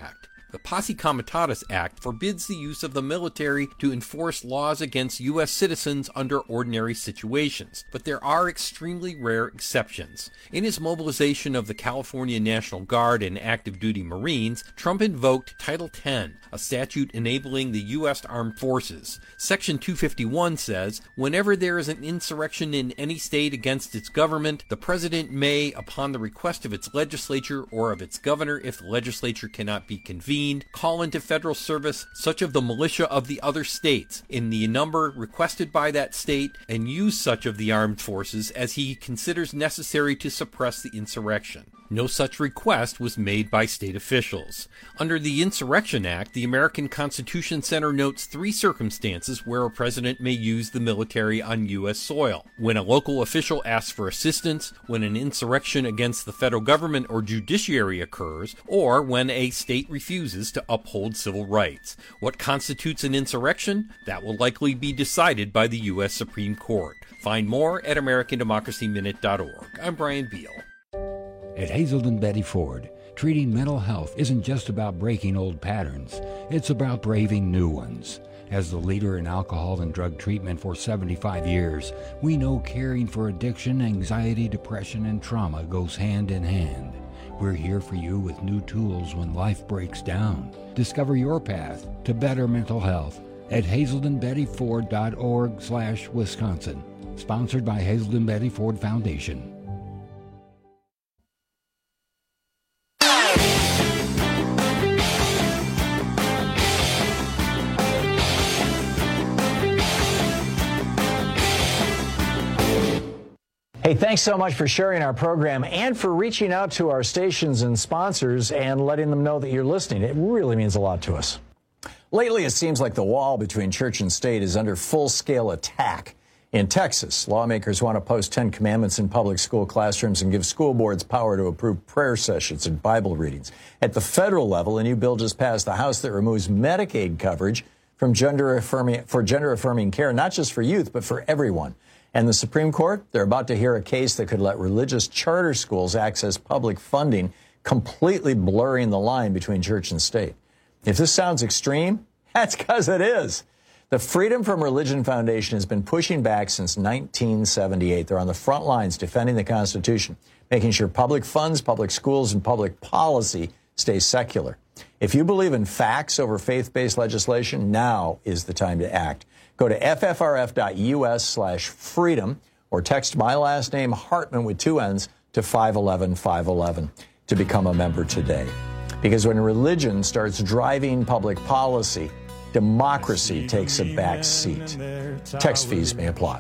The Posse Comitatus Act forbids the use of the military to enforce laws against U.S. citizens under ordinary situations, but there are extremely rare exceptions. In his mobilization of the California National Guard and active duty Marines, Trump invoked Title 10, a statute enabling the U.S. Armed Forces. Section 251 says, whenever there is an insurrection in any state against its government, the president may, upon the request of its legislature or of its governor, if the legislature cannot be convened, call into federal service such of the militia of the other states in the number requested by that state, and use such of the armed forces as he considers necessary to suppress the insurrection. No such request was made by state officials. Under the Insurrection Act, the American Constitution Center notes 3 circumstances where a president may use the military on U.S. soil: when a local official asks for assistance, when an insurrection against the federal government or judiciary occurs, or when a state refuses to uphold civil rights. What constitutes an insurrection? That will likely be decided by the U.S. Supreme Court. Find more at AmericanDemocracyMinute.org. I'm Brian Beal. At Hazelden Betty Ford, treating mental health isn't just about breaking old patterns, it's about braving new ones. As the leader in alcohol and drug treatment for 75 years, we know caring for addiction, anxiety, depression, and trauma goes hand in hand. We're here for you with new tools when life breaks down. Discover your path to better mental health at hazeldenbettyford.org/Wisconsin. Sponsored by Hazelden Betty Ford Foundation. Hey, thanks so much for sharing our program and for reaching out to our stations and sponsors and letting them know that you're listening. It really means a lot to us. Lately, it seems like the wall between church and state is under full-scale attack. In Texas, lawmakers want to post 10 commandments in public school classrooms and give school boards power to approve prayer sessions and Bible readings. At the federal level, a new bill just passed the House that removes Medicaid coverage from gender-affirming care, not just for youth, but for everyone. And the Supreme Court, they're about to hear a case that could let religious charter schools access public funding, completely blurring the line between church and state. If this sounds extreme, that's because it is. The Freedom from Religion Foundation has been pushing back since 1978. They're on the front lines defending the Constitution, making sure public funds, public schools, and public policy stay secular. If you believe in facts over faith-based legislation, now is the time to act. Go to ffrf.us/freedom or text my last name, Hartman, with 2 N's, to 511-511 to become a member today. Because when religion starts driving public policy, democracy takes a back seat. Text fees may apply.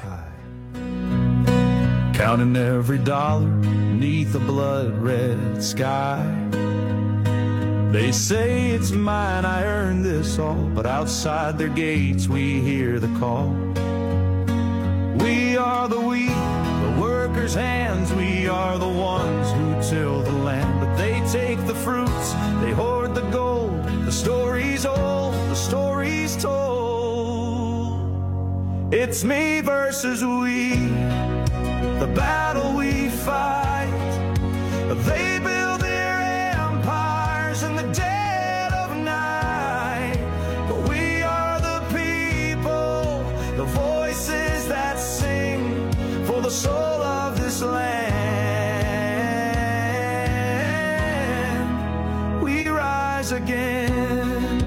Counting every dollar beneath the blood-red sky. They say it's mine, I earned this all, but outside their gates we hear the call. We are the wheat, the workers' hands, we are the ones who till the land. But they take the fruits, they hoard the gold, the story's old, the story's told. It's me versus we, the battle we fight. They build their empires in the dead of night, but we are the people, the voices that sing for the soul of this land. We rise again.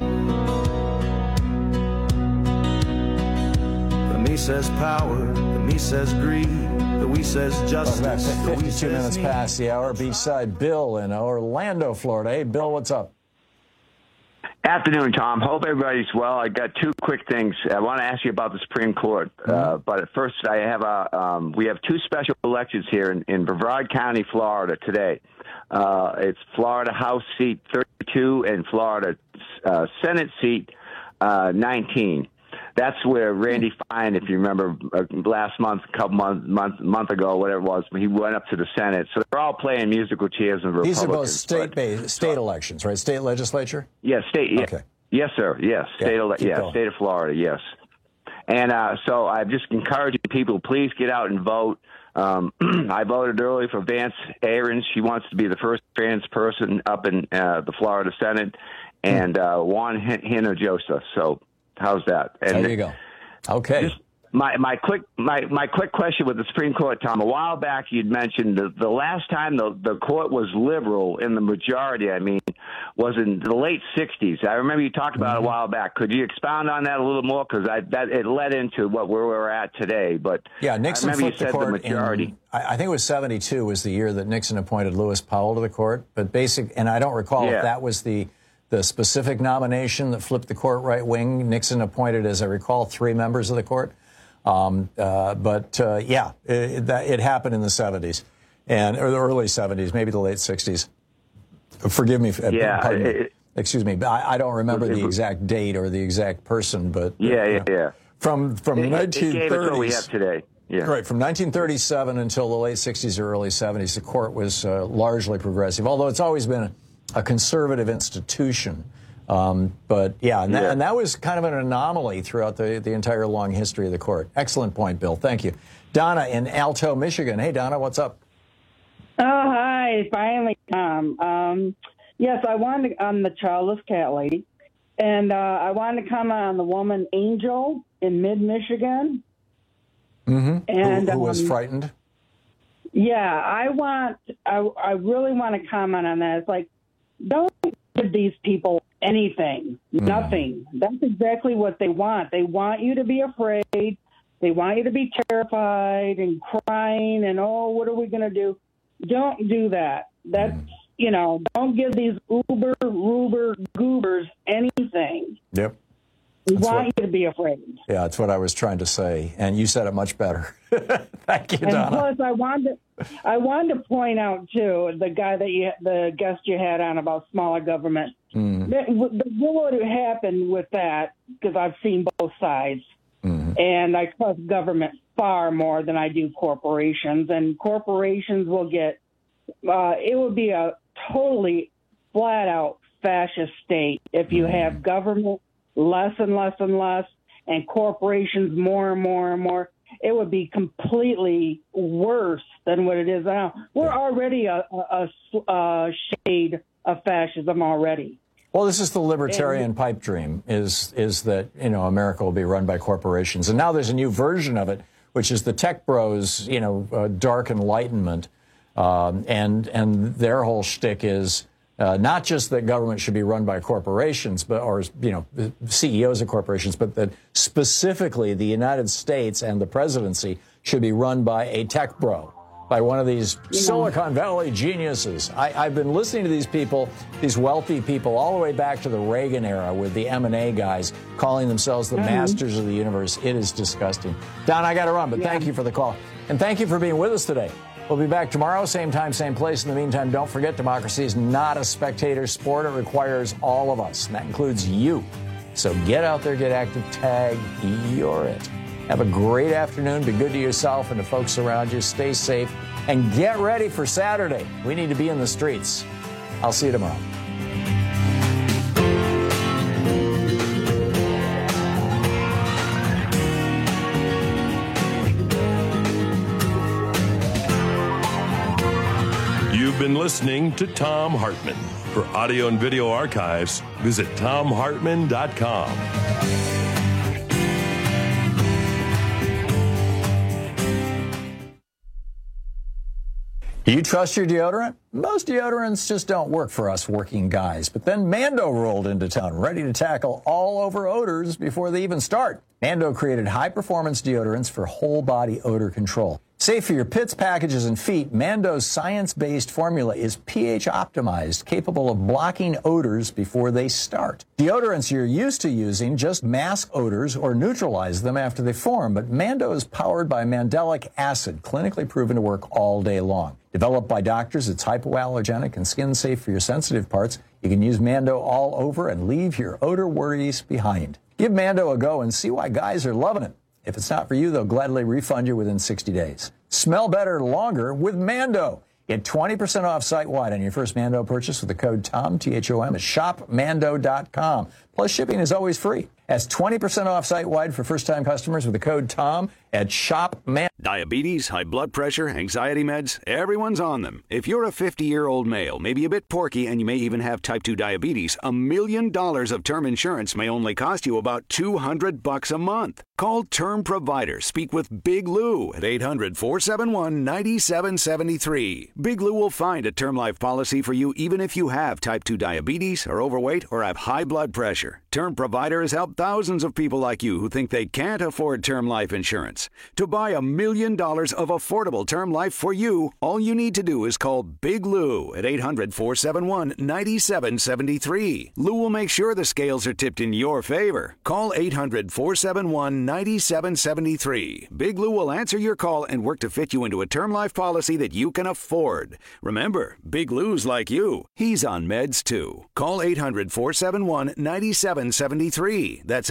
The me says power, the me says greed, the we says justice. Welcome back. 52 minutes past the hour. B-side Bill in Orlando, Florida. Hey, Bill, what's up? Afternoon, Tom. Hope everybody's well. I got 2 quick things. I want to ask you about the Supreme Court. But at first, I have we have 2 special elections here in Brevard County, Florida today. It's Florida House seat 32 and Florida Senate seat 19. That's where Randy Fine, if you remember, last month, month ago, whatever it was, he went up to the Senate. So they're all playing musical chairs and Republicans. These are both state elections, right? State legislature? Yes, state. Yeah. Okay. Yes, sir. Yes, state of Florida. Yes. And so I'm just encouraging people, please get out and vote. I voted early for Vance Aarons. She wants to be the first trans person up in the Florida Senate. and Juan Hinojosa. So how's that? And there you go. Okay. Just my quick question with the Supreme Court, Tom. A while back, you'd mentioned the last time the court was liberal in the majority. I mean, was in the late '60s. I remember you talked about it a while back. Could you expound on that a little more? Because it led into where we're at today. But yeah, Nixon I remember flipped you said the court. The majority. I think it was '72 was the year that Nixon appointed Lewis Powell to the court. But and I don't recall if that was the specific nomination that flipped the court right wing. Nixon appointed, as I recall, 3 members of the court. It happened in the 70s or the early 70s, maybe the late 60s. Forgive me. Excuse me. I don't remember the exact date or the exact person, but From 1930s. We have today. Yeah. Right. From 1937 until the late 60s or early 70s, the court was largely progressive, although it's always been a conservative institution. And that was kind of an anomaly throughout the entire long history of the court. Excellent point, Bill. Thank you. Donna in Alto, Michigan. Hey, Donna, what's up? Oh, hi. Finally, Tom. Yes, I wanted to, on the childless cat lady, and I wanted to comment on the woman Angel in mid-Michigan. Mm-hmm. And who was frightened? Yeah, I really want to comment on that. It's like, don't give these people anything, nothing. That's exactly what they want. They want you to be afraid. They want you to be terrified and crying and, oh, what are we going to do? Don't do that. That's, don't give these uber goobers anything. Yep. We want you to be afraid. Yeah, that's what I was trying to say, and you said it much better. Thank you, Donna. And plus, I wanted to point out too the guest you had on about smaller government. What would happen with that? Because I've seen both sides, and I trust government far more than I do corporations. And corporations will get it would be a totally flat out fascist state if you have government less and less and less, and corporations more and more and more. It would be completely worse than what it is now. We're already a shade of fascism already. Well, this is the libertarian pipe dream, is that, America will be run by corporations. And now there's a new version of it, which is the tech bros, dark enlightenment. And their whole shtick is not just that government should be run by corporations, or CEOs of corporations, but that specifically the United States and the presidency should be run by a tech bro, by one of these Silicon Valley geniuses. I've been listening to these people, these wealthy people, all the way back to the Reagan era with the M&A guys calling themselves the masters of the universe. It is disgusting. Don, I got to run, but thank you for the call. And thank you for being with us today. We'll be back tomorrow, same time, same place. In the meantime, don't forget, democracy is not a spectator sport. It requires all of us, and that includes you. So get out there, get active, tag, you're it. Have a great afternoon. Be good to yourself and to folks around you. Stay safe, and get ready for Saturday. We need to be in the streets. I'll see you tomorrow. You've been listening to Thom Hartmann. For audio and video archives, visit ThomHartmann.com. Do you trust your deodorant? Most deodorants just don't work for us working guys. But then Mando rolled into town, ready to tackle all over odors before they even start. Mando created high-performance deodorants for whole-body odor control. Safe for your pits, packages, and feet, Mando's science-based formula is pH-optimized, capable of blocking odors before they start. Deodorants you're used to using just mask odors or neutralize them after they form, but Mando is powered by mandelic acid, clinically proven to work all day long. Developed by doctors, it's hypoallergenic and skin-safe for your sensitive parts. You can use Mando all over and leave your odor worries behind. Give Mando a go and see why guys are loving it. If it's not for you, they'll gladly refund you within 60 days. Smell better longer with Mando. Get 20% off site-wide on your first Mando purchase with the code TOM, T-H-O-M, at shopmando.com. Plus, shipping is always free. That's 20% off site-wide for first-time customers with the code TOM at ShopMan. Diabetes, high blood pressure, anxiety meds, everyone's on them. If you're a 50-year-old male, maybe a bit porky, and you may even have type 2 diabetes, $1 million of term insurance may only cost you about $200 a month. Call Term Provider. Speak with Big Lou at 800-471-9773. Big Lou will find a term life policy for you even if you have type 2 diabetes, are overweight, or have high blood pressure. Term Provider has helped thousands of people like you who think they can't afford term life insurance. To buy $1 million of affordable term life for you, all you need to do is call Big Lou at 800-471-9773. Lou will make sure the scales are tipped in your favor. Call 800-471-9773. Big Lou will answer your call and work to fit you into a term life policy that you can afford. Remember, Big Lou's like you. He's on meds too. Call 800-471-9773. That's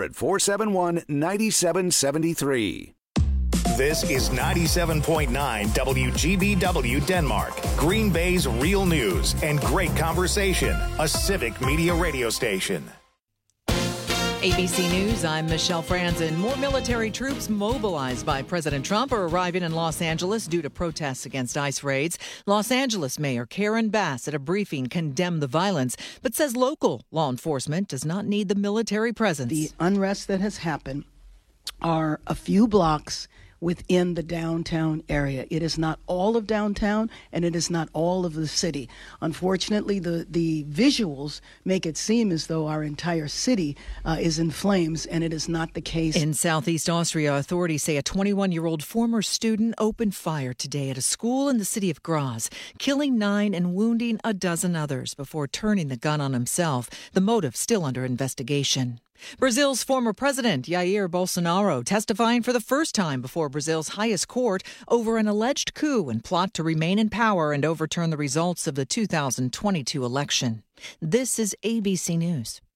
800-471-9773. This is 97.9 WGBW Denmark, Green Bay's real news and great conversation, a civic media radio station. ABC News, I'm Michelle Franzen. More military troops mobilized by President Trump are arriving in Los Angeles due to protests against ICE raids. Los Angeles Mayor Karen Bass at a briefing condemned the violence, but says local law enforcement does not need the military presence. The unrest that has happened are a few blocks within the downtown area. It is not all of downtown, and it is not all of the city. Unfortunately, the visuals make it seem as though our entire city is in flames, and it is not the case. In Southeast Austria, authorities say a 21-year-old former student opened fire today at a school in the city of Graz, killing 9 and wounding a dozen others before turning the gun on himself. The motive still under investigation. Brazil's former president, Jair Bolsonaro, testifying for the first time before Brazil's highest court over an alleged coup and plot to remain in power and overturn the results of the 2022 election. This is ABC News.